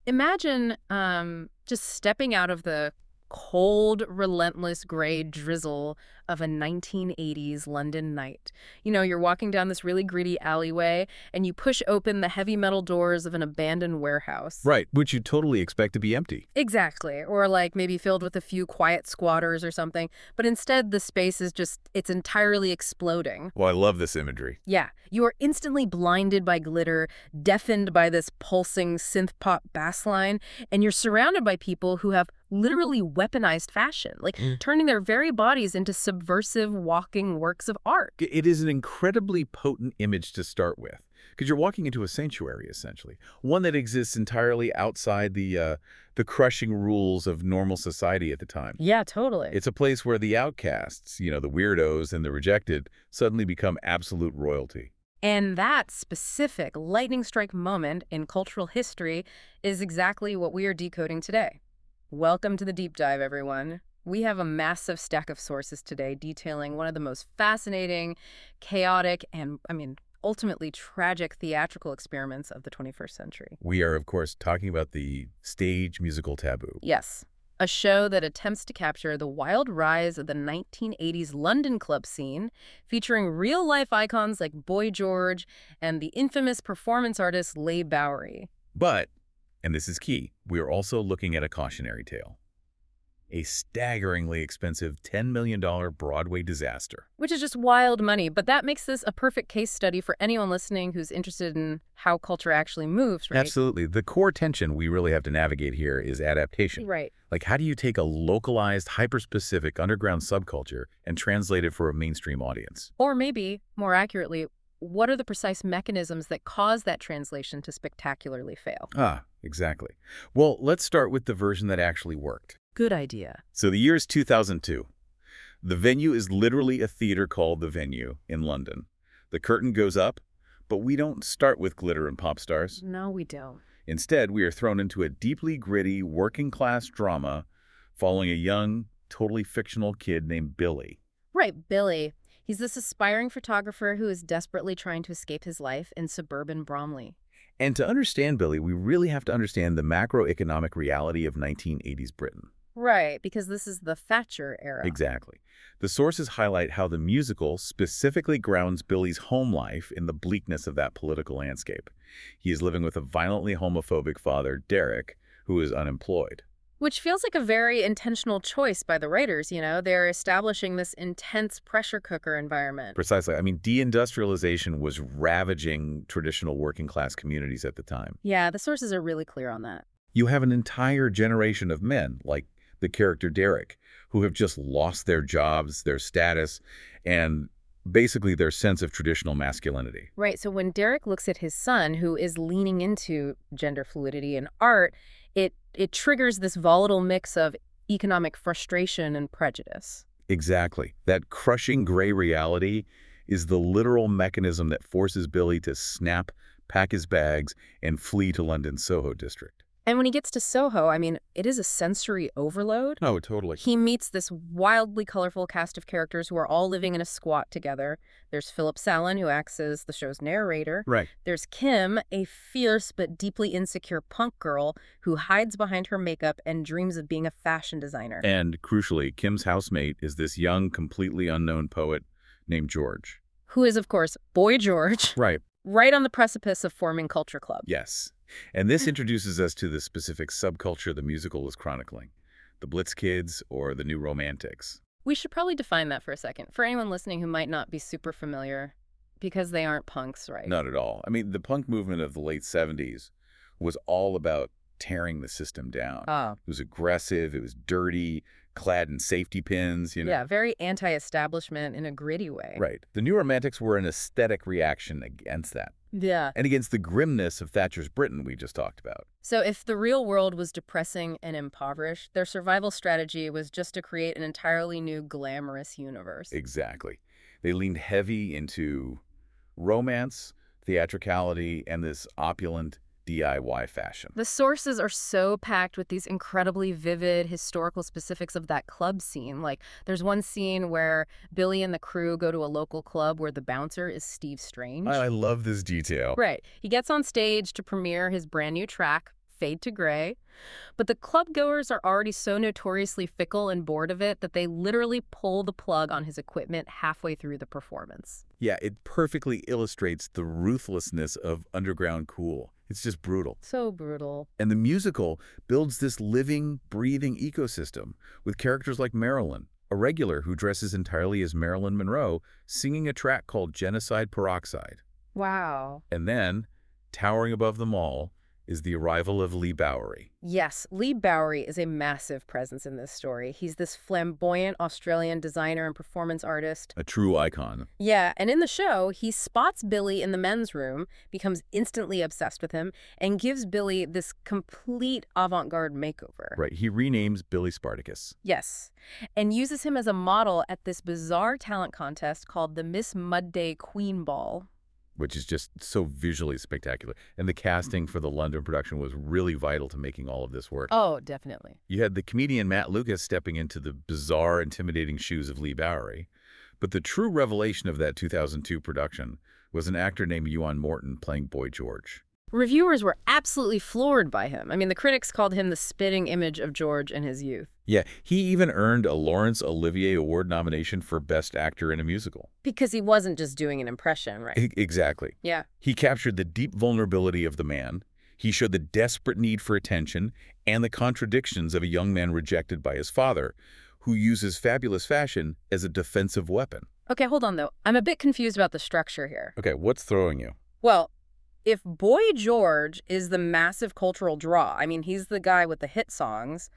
Imagine just stepping out of the cold, relentless gray drizzle of a 1980s London night. You're walking down this really gritty alleyway, and you push open the heavy metal doors of an abandoned warehouse. Right, which you totally expect to be empty. Exactly. Or like maybe filled with a few quiet squatters or something. But instead, the space is it's entirely exploding. Well, I love this imagery. Yeah, you are instantly blinded by glitter, deafened by this pulsing synth pop bass line, and you're surrounded by people who have literally weaponized fashion, like turning their very bodies into subversive walking works of art. It is an incredibly potent image to start with, because you're walking into a sanctuary, essentially, one that exists entirely outside the crushing rules of normal society at the time. Yeah, totally. It's a place where the outcasts, the weirdos and the rejected, suddenly become absolute royalty. And that specific lightning strike moment in cultural history is exactly what we are decoding today. Welcome to the deep dive, everyone. We have a massive stack of sources today detailing one of the most fascinating, chaotic, and, ultimately tragic theatrical experiments of the 21st century. We are, of course, talking about the stage musical taboo. Yes, a show that attempts to capture the wild rise of the 1980s London club scene, featuring real-life icons like Boy George and the infamous performance artist Leigh Bowery. But, and this is key, we are also looking at a cautionary tale. A staggeringly expensive $10 million Broadway disaster. Which is just wild money, but that makes this a perfect case study for anyone listening who's interested in how culture actually moves, right? Absolutely. The core tension we really have to navigate here is adaptation. Right. Like, how do you take a localized, hyper-specific underground subculture and translate it for a mainstream audience? Or maybe, more accurately, what are the precise mechanisms that cause that translation to spectacularly fail? Ah, exactly. Well, let's start with the version that actually worked. Good idea. So the year is 2002. The venue is literally a theater called The Venue in London. The curtain goes up, but we don't start with glitter and pop stars. No, we don't. Instead, we are thrown into a deeply gritty, working-class drama following a young, totally fictional kid named Billy. Right, Billy. He's this aspiring photographer who is desperately trying to escape his life in suburban Bromley. And to understand Billy, we really have to understand the macroeconomic reality of 1980s Britain. Right, because this is the Thatcher era. Exactly. The sources highlight how the musical specifically grounds Billy's home life in the bleakness of that political landscape. He is living with a violently homophobic father, Derek, who is unemployed. Which feels like a very intentional choice by the writers, They're establishing this intense pressure cooker environment. Precisely. I mean, deindustrialization was ravaging traditional working-class communities at the time. Yeah, the sources are really clear on that. You have an entire generation of men, like the character Derek, who have just lost their jobs, their status, and basically their sense of traditional masculinity. Right, so when Derek looks at his son, who is leaning into gender fluidity in art, it triggers this volatile mix of economic frustration and prejudice. Exactly. That crushing gray reality is the literal mechanism that forces Billy to snap, pack his bags, and flee to London's Soho district. And when he gets to Soho, it is a sensory overload. Oh, totally. He meets this wildly colorful cast of characters who are all living in a squat together. There's Philip Sallin, who acts as the show's narrator. Right. There's Kim, a fierce but deeply insecure punk girl who hides behind her makeup and dreams of being a fashion designer. And crucially, Kim's housemate is this young, completely unknown poet named George. Who is, of course, Boy George. Right. Right on the precipice of forming Culture Club. Yes. And this introduces us to the specific subculture the musical is chronicling. The Blitz Kids or the New Romantics. We should probably define that for a second, for anyone listening who might not be super familiar, because they aren't punks, right? Not at all. I mean, the punk movement of the late 70s was all about tearing the system down. It was aggressive, it was dirty, clad in safety pins, Yeah, very anti-establishment in a gritty way. Right. The New Romantics were an aesthetic reaction against that. Yeah. And against the grimness of Thatcher's Britain we just talked about. So if the real world was depressing and impoverished, their survival strategy was just to create an entirely new glamorous universe. Exactly. They leaned heavy into romance, theatricality, and this opulent DIY fashion. The sources are so packed with these incredibly vivid historical specifics of that club scene. Like, there's one scene where Billy and the crew go to a local club where the bouncer is Steve Strange. I love this detail. Right. He gets on stage to premiere his brand new track, fade to gray. But the club-goers are already so notoriously fickle and bored of it that they literally pull the plug on his equipment halfway through the performance. Yeah, it perfectly illustrates the ruthlessness of underground cool. It's just brutal. So brutal. And the musical builds this living, breathing ecosystem with characters like Marilyn, a regular who dresses entirely as Marilyn Monroe, singing a track called Genocide Peroxide. Wow. And then, towering above them all, is the arrival of Leigh Bowery. Yes, Leigh Bowery is a massive presence in this story. He's this flamboyant Australian designer and performance artist. A true icon. Yeah, and in the show, he spots Billy in the men's room, becomes instantly obsessed with him, and gives Billy this complete avant-garde makeover. Right, he renames Billy Spartacus. Yes, and uses him as a model at this bizarre talent contest called the Miss Mudday Queen Ball. Which is just so visually spectacular. And the casting for the London production was really vital to making all of this work. Oh, definitely. You had the comedian Matt Lucas stepping into the bizarre, intimidating shoes of Leigh Bowery. But the true revelation of that 2002 production was an actor named Euan Morton playing Boy George. Reviewers were absolutely floored by him. I mean, the critics called him the spitting image of George in his youth. Yeah, he even earned a Laurence Olivier Award nomination for Best Actor in a Musical. Because he wasn't just doing an impression, right? Exactly. Yeah. He captured the deep vulnerability of the man. He showed the desperate need for attention and the contradictions of a young man rejected by his father, who uses fabulous fashion as a defensive weapon. Okay, hold on, though. I'm a bit confused about the structure here. Okay, what's throwing you? Well, if Boy George is the massive cultural draw, I mean, he's the guy with the hit songs,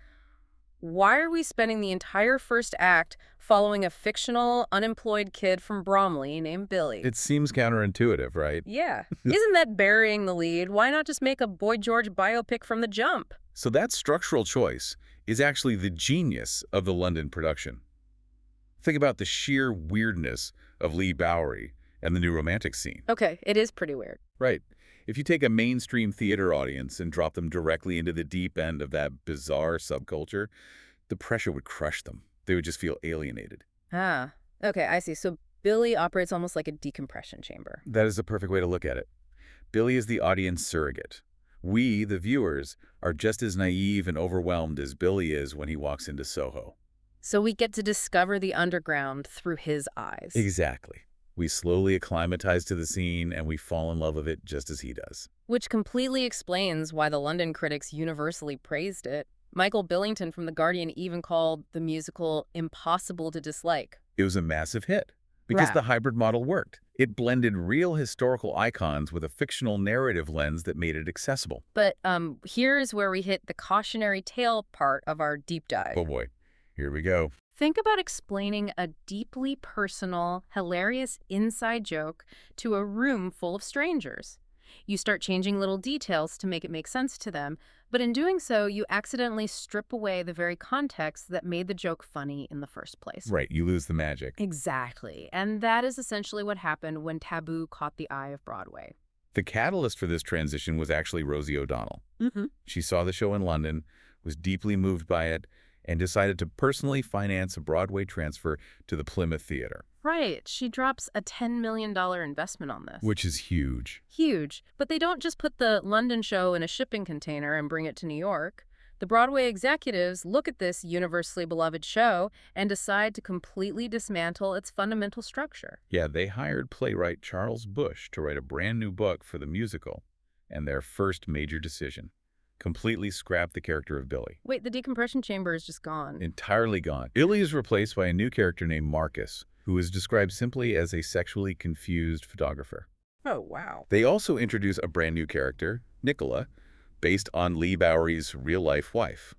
why are we spending the entire first act following a fictional, unemployed kid from Bromley named Billy? It seems counterintuitive, right? Yeah. Isn't that burying the lead? Why not just make a Boy George biopic from the jump? So that structural choice is actually the genius of the London production. Think about the sheer weirdness of Leigh Bowery and the New Romantic scene. Okay, it is pretty weird. Right. If you take a mainstream theater audience and drop them directly into the deep end of that bizarre subculture, the pressure would crush them. They would just feel alienated. Ah, okay, I see. So Billy operates almost like a decompression chamber. That is a perfect way to look at it. Billy is the audience surrogate. We, the viewers, are just as naive and overwhelmed as Billy is when he walks into Soho. So we get to discover the underground through his eyes. Exactly. We slowly acclimatize to the scene, and we fall in love with it just as he does. Which completely explains why the London critics universally praised it. Michael Billington from The Guardian even called the musical impossible to dislike. It was a massive hit because Right. the hybrid model worked. It blended real historical icons with a fictional narrative lens that made it accessible. But here's where we hit the cautionary tale part of our deep dive. Oh boy, here we go. Think about explaining a deeply personal, hilarious inside joke to a room full of strangers. You start changing little details to make it make sense to them, but in doing so, you accidentally strip away the very context that made the joke funny in the first place. Right, you lose the magic. Exactly. And that is essentially what happened when Taboo caught the eye of Broadway. The catalyst for this transition was actually Rosie O'Donnell. Mm-hmm. She saw the show in London, was deeply moved by it, and decided to personally finance a Broadway transfer to the Plymouth Theater. Right. She drops a $10 million investment on this. Which is huge. Huge. But they don't just put the London show in a shipping container and bring it to New York. The Broadway executives look at this universally beloved show and decide to completely dismantle its fundamental structure. Yeah, they hired playwright Charles Busch to write a brand new book for the musical, and their first major decision: completely scrap the character of Billy. Wait, the decompression chamber is just gone. Entirely gone. Billy is replaced by a new character named Marcus, who is described simply as a sexually confused photographer. Oh, wow. They also introduce a brand new character, Nicola, based on Leigh Bowery's real-life wife.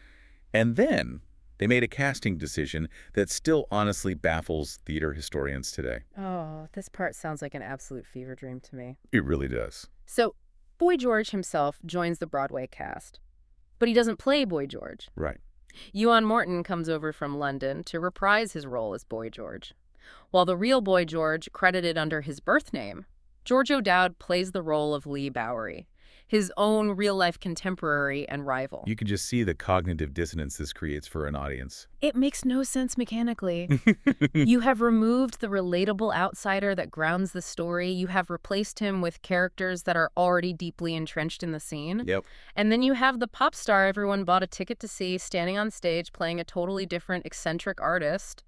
And then they made a casting decision that still honestly baffles theater historians today. Oh, this part sounds like an absolute fever dream to me. It really does. So, Boy George himself joins the Broadway cast, but he doesn't play Boy George. Right. Euan Morton comes over from London to reprise his role as Boy George. While the real Boy George, credited under his birth name, George O'Dowd, plays the role of Leigh Bowery. his own real-life contemporary and rival. You could just see the cognitive dissonance this creates for an audience. It makes no sense mechanically. You have removed the relatable outsider that grounds the story. You have replaced him with characters that are already deeply entrenched in the scene. Yep. And then you have the pop star everyone bought a ticket to see standing on stage playing a totally different, eccentric artist.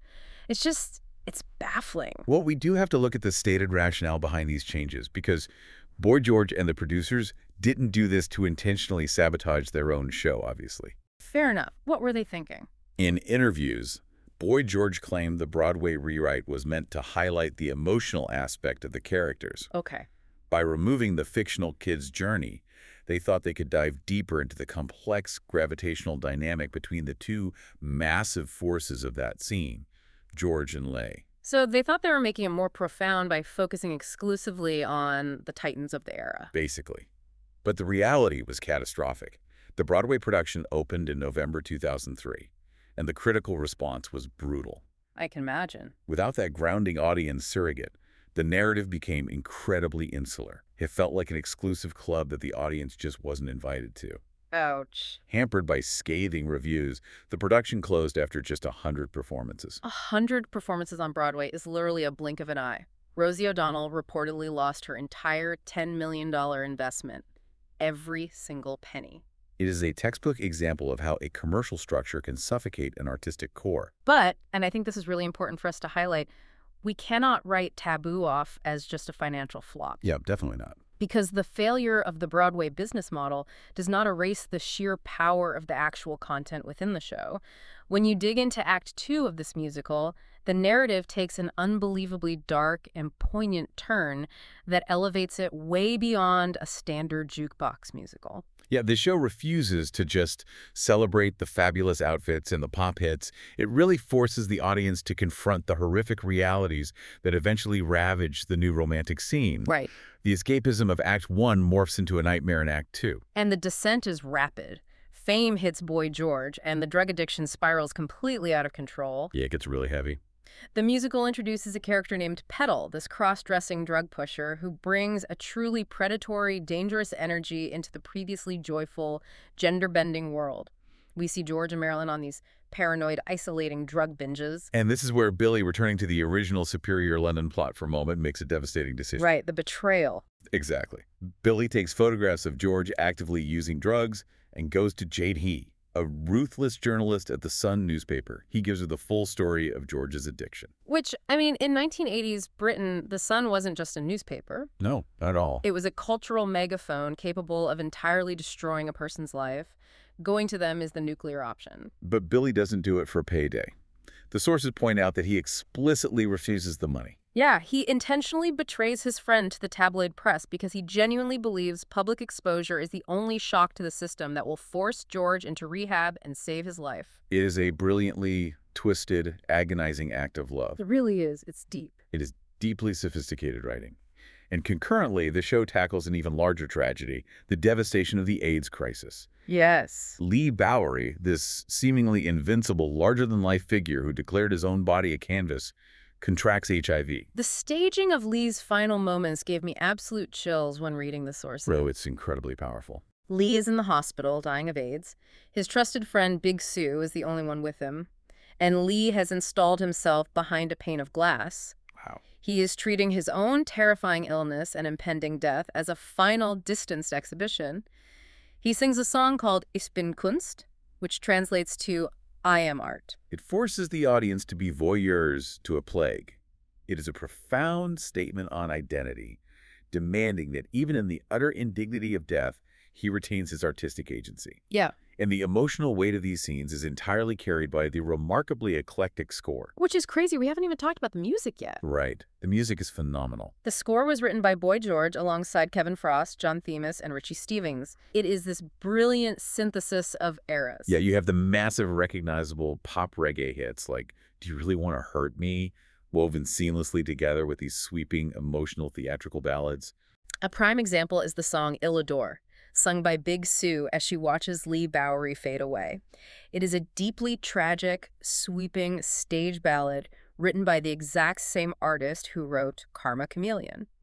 It's baffling. Well, we do have to look at the stated rationale behind these changes, because Boy George and the producers didn't do this to intentionally sabotage their own show, obviously. Fair enough. What were they thinking? In interviews, Boy George claimed the Broadway rewrite was meant to highlight the emotional aspect of the characters. Okay. By removing the fictional kid's journey, they thought they could dive deeper into the complex gravitational dynamic between the two massive forces of that scene, George and Leigh. So they thought they were making it more profound by focusing exclusively on the titans of the era. Basically. But the reality was catastrophic. The Broadway production opened in November 2003, and the critical response was brutal. I can imagine. Without that grounding audience surrogate, the narrative became incredibly insular. It felt like an exclusive club that the audience just wasn't invited to. Ouch. Hampered by scathing reviews, the production closed after just 100 performances. 100 performances on Broadway is literally a blink of an eye. Rosie O'Donnell reportedly lost her entire $10 million investment. Every single penny. It is a textbook example of how a commercial structure can suffocate an artistic core. But, and I think this is really important for us to highlight, we cannot write Taboo off as just a financial flop. Yeah, definitely not. Because the failure of the Broadway business model does not erase the sheer power of the actual content within the show. When you dig into Act 2 of this musical, the narrative takes an unbelievably dark and poignant turn that elevates it way beyond a standard jukebox musical. Yeah, the show refuses to just celebrate the fabulous outfits and the pop hits. It really forces the audience to confront the horrific realities that eventually ravage the new romantic scene. Right. The escapism of Act 1 morphs into a nightmare in Act 2. And the descent is rapid. Fame hits Boy George, and the drug addiction spirals completely out of control. Yeah, it gets really heavy. The musical introduces a character named Petal, this cross-dressing drug pusher who brings a truly predatory, dangerous energy into the previously joyful, gender-bending world. We see George and Marilyn on these paranoid, isolating drug binges. And this is where Billy, returning to the original Superior London plot for a moment, makes a devastating decision. Right, the betrayal. Exactly. Billy takes photographs of George actively using drugs and goes to Jade He, a ruthless journalist at the Sun newspaper. He gives her the full story of George's addiction. Which, I mean, in 1980s Britain, the Sun wasn't just a newspaper. No, not at all. It was a cultural megaphone capable of entirely destroying a person's life. Going to them is the nuclear option. But Billy doesn't do it for payday. The sources point out that he explicitly refuses the money. Yeah, he intentionally betrays his friend to the tabloid press because he genuinely believes public exposure is the only shock to the system that will force George into rehab and save his life. It is a brilliantly twisted, agonizing act of love. It really is. It's deep. It is deeply sophisticated writing. And concurrently, the show tackles an even larger tragedy, the devastation of the AIDS crisis. Yes. Leigh Bowery, this seemingly invincible, larger-than-life figure who declared his own body a canvas, contracts HIV. The staging of Leigh's final moments gave me absolute chills when reading the sources. Bro, it's incredibly powerful. Leigh is in the hospital, dying of AIDS. His trusted friend, Big Sue, is the only one with him. And Leigh has installed himself behind a pane of glass. Wow. He is treating his own terrifying illness and impending death as a final distanced exhibition. He sings a song called Ich bin Kunst, which translates to I am art. It forces the audience to be voyeurs to a plague. It is a profound statement on identity, demanding that even in the utter indignity of death, he retains his artistic agency. Yeah. And the emotional weight of these scenes is entirely carried by the remarkably eclectic score. Which is crazy. We haven't even talked about the music yet. Right. The music is phenomenal. The score was written by Boy George alongside Kevin Frost, John Themis, and Richie Stevens. It is this brilliant synthesis of eras. Yeah, you have the massive recognizable pop reggae hits like Do You Really Want to Hurt Me? Woven seamlessly together with these sweeping, emotional, theatrical ballads. A prime example is the song Illador, sung by Big Sue as she watches Leigh Bowery fade away. It is a deeply tragic, sweeping stage ballad written by the exact same artist who wrote Karma Chameleon.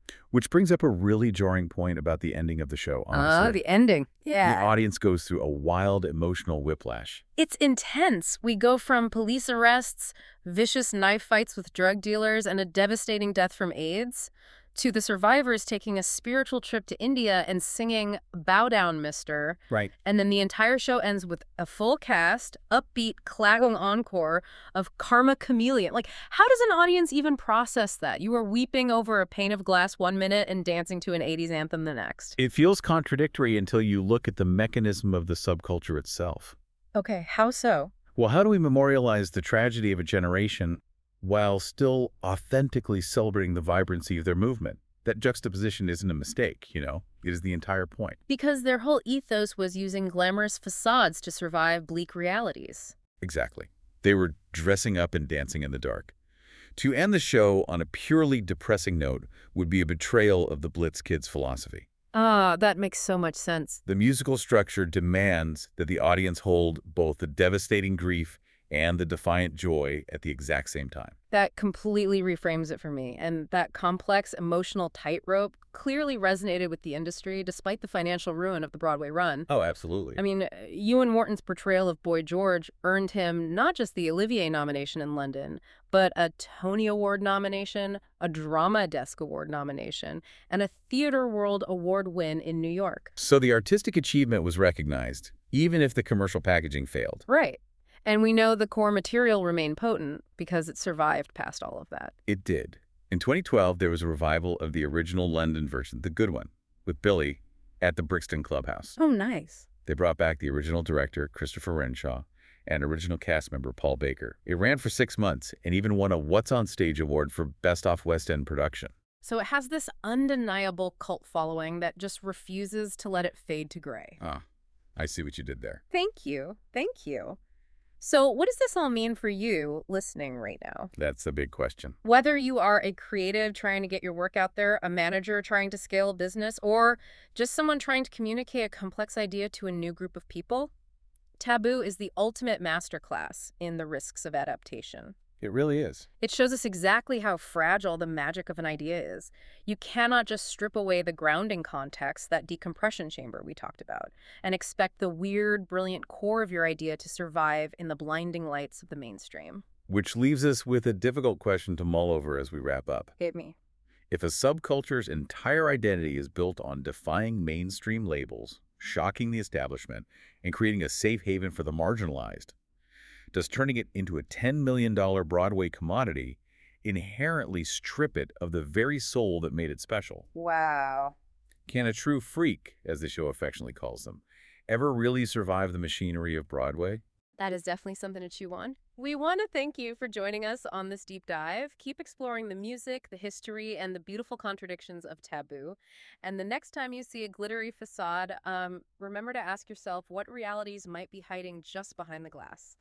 Which brings up a really jarring point about the ending of the show, Ah, honestly. the ending. The Yeah. audience goes through a wild emotional whiplash. It's intense. We go from police arrests, vicious knife fights with drug dealers, and a devastating death from AIDS, to the survivors taking a spiritual trip to India and singing Bow Down, Mister. Right. And then the entire show ends with a full cast, upbeat, clanging encore of Karma Chameleon. Like, how does an audience even process that? You are weeping over a pane of glass 1 minute and dancing to an 80s anthem the next. It feels contradictory until you look at the mechanism of the subculture itself. Okay, how so? Well, how do we memorialize the tragedy of a generation while still authentically celebrating the vibrancy of their movement? That juxtaposition isn't a mistake, you know? It is the entire point. Because their whole ethos was using glamorous facades to survive bleak realities. Exactly. They were dressing up and dancing in the dark. To end the show on a purely depressing note would be a betrayal of the Blitz Kids' philosophy. Ah, that makes so much sense. The musical structure demands that the audience hold both the devastating grief and the defiant joy at the exact same time. That completely reframes it for me. And that complex emotional tightrope clearly resonated with the industry despite the financial ruin of the Broadway run. Oh, absolutely. I mean, Ewan Morton's portrayal of Boy George earned him not just the Olivier nomination in London, but a Tony Award nomination, a Drama Desk Award nomination, and a Theatre World Award win in New York. So the artistic achievement was recognized, even if the commercial packaging failed. Right. And we know the core material remained potent because it survived past all of that. It did. In 2012, there was a revival of the original London version, the good one, with Billy at the Brixton Clubhouse. Oh, nice. They brought back the original director, Christopher Renshaw, and original cast member, Paul Baker. It ran for 6 months and even won a What's on Stage award for Best Off West End Production. So it has this undeniable cult following that just refuses to let it fade to gray. Ah, I see what you did there. Thank you. Thank you. So what does this all mean for you listening right now? That's a big question. Whether you are a creative trying to get your work out there, a manager trying to scale a business, or just someone trying to communicate a complex idea to a new group of people, Taboo is the ultimate masterclass in the risks of adaptation. It really is. It shows us exactly how fragile the magic of an idea is. You cannot just strip away the grounding context, that decompression chamber we talked about, and expect the weird, brilliant core of your idea to survive in the blinding lights of the mainstream. Which leaves us with a difficult question to mull over as we wrap up. Hit me. If a subculture's entire identity is built on defying mainstream labels, shocking the establishment, and creating a safe haven for the marginalized, does turning it into a $10 million Broadway commodity inherently strip it of the very soul that made it special? Wow. Can a true freak, as the show affectionately calls them, ever really survive the machinery of Broadway? That is definitely something to chew on. We want to thank you for joining us on this deep dive. Keep exploring the music, the history, and the beautiful contradictions of Taboo. And the next time you see a glittery facade, remember to ask yourself what realities might be hiding just behind the glass.